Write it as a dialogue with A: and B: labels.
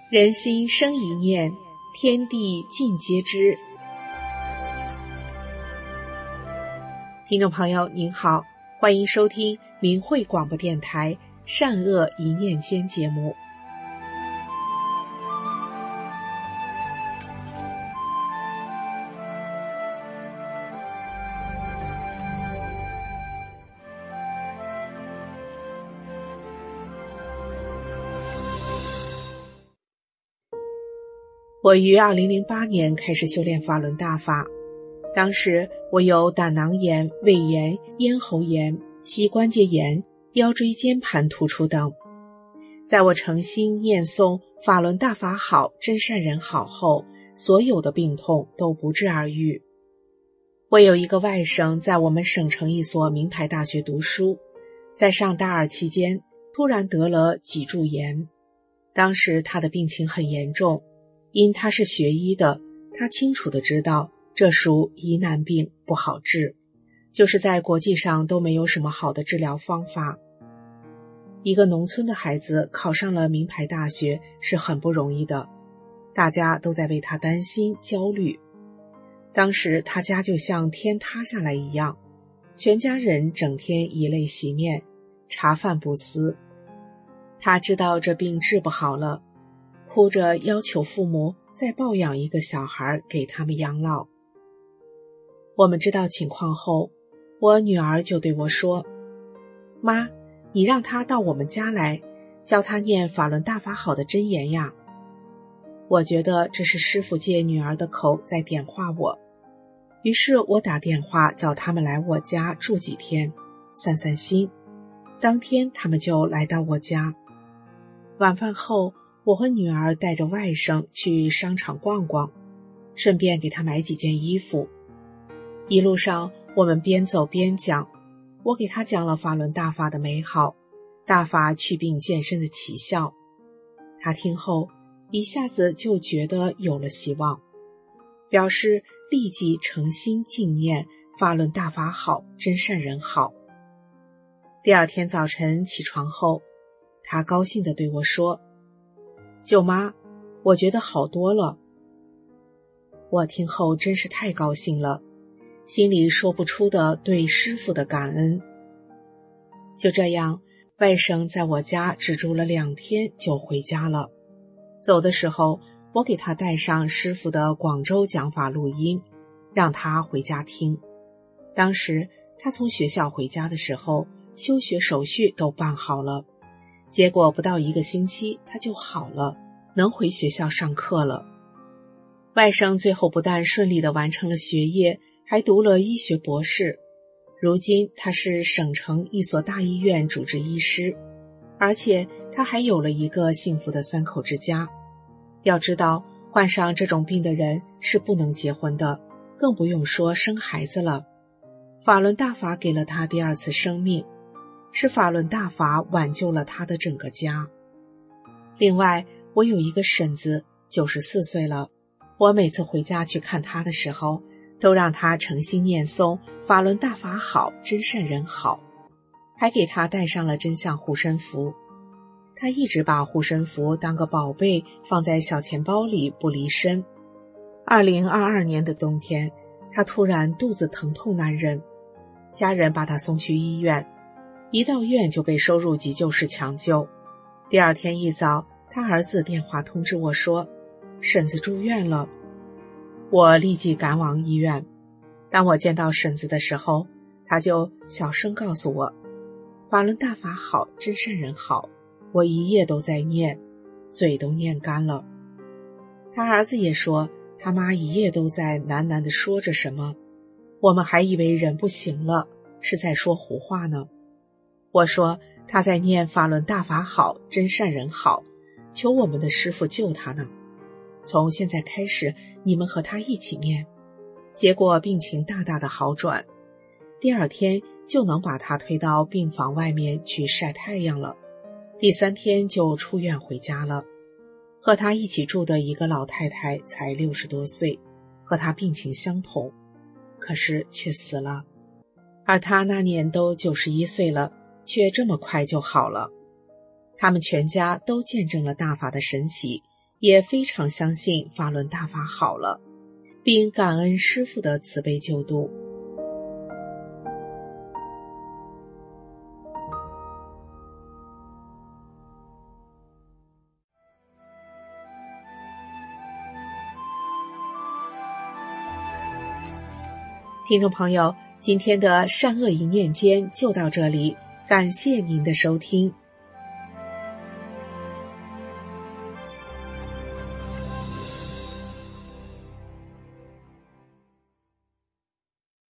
A: 人心生一念，天地尽皆知。听众朋友您好，欢迎收听明慧广播电台善恶一念间节目。我于2008年开始修炼法轮大法，当时我有胆囊炎、胃炎、咽喉炎、膝关节炎、腰椎间盘突出等。在我诚心念诵法轮大法好，真善人好后，所有的病痛都不治而愈。我有一个外甥在我们省城一所名牌大学读书，在上大二期间突然得了脊柱炎，当时他的病情很严重。因他是学医的，他清楚地知道这属疑难病，不好治，就是在国际上都没有什么好的治疗方法。一个农村的孩子考上了名牌大学是很不容易的，大家都在为他担心焦虑。当时他家就像天塌下来一样，全家人整天以泪洗面，茶饭不思。他知道这病治不好了，哭着要求父母再抱养一个小孩给他们养老。我们知道情况后，我女儿就对我说：妈，你让他到我们家来，教他念法轮大法好的真言呀。我觉得这是师父借女儿的口在点化我，于是我打电话叫他们来我家住几天，散散心。当天他们就来到我家。晚饭后，我和女儿带着外甥去商场逛逛，顺便给她买几件衣服。一路上我们边走边讲，我给她讲了法轮大法的美好，大法祛病健身的奇效。她听后一下子就觉得有了希望，表示立即诚心敬念法轮大法好，真善人好。第二天早晨起床后，她高兴地对我说：舅妈，我觉得好多了。我听后真是太高兴了，心里说不出的对师父的感恩。就这样，外甥在我家只住了2天就回家了。走的时候，我给他带上师父的广州讲法录音，让他回家听。当时他从学校回家的时候，休学手续都办好了，结果不到1个星期他就好了，能回学校上课了。外甥最后不但顺利地完成了学业，还读了医学博士。如今他是省城一所大医院主治医师，而且他还有了一个幸福的3口之家。要知道，患上这种病的人是不能结婚的，更不用说生孩子了。法轮大法给了他第2次生命，是法轮大法挽救了他的整个家。另外，我有一个婶子94岁了，我每次回家去看她的时候，都让她诚心念诵法轮大法好，真善人好，还给她带上了真相护身符。她一直把护身符当个宝贝放在小钱包里不离身。2022年的冬天，她突然肚子疼痛难忍，家人把她送去医院，一到院就被收入急救室抢救。第2天一早，他儿子电话通知我说，婶子住院了。我立即赶往医院。当我见到婶子的时候，他就小声告诉我，法轮大法好，真善人好，我一夜都在念，嘴都念干了。他儿子也说，他妈一夜都在喃喃地说着什么，我们还以为人不行了，是在说胡话呢。我说他在念法轮大法好，真善人好，求我们的师父救他呢。从现在开始，你们和他一起念。结果病情大大的好转，第2天就能把他推到病房外面去晒太阳了。第3天就出院回家了。和他一起住的一个老太太才60多岁，和他病情相同，可是却死了。而他那年都91岁了，却这么快就好了。他们全家都见证了大法的神奇， 也非常相信法轮大法好了，并感恩师父的慈悲救度。听众朋友，今天的善恶一念间就到这里，感谢您的收听。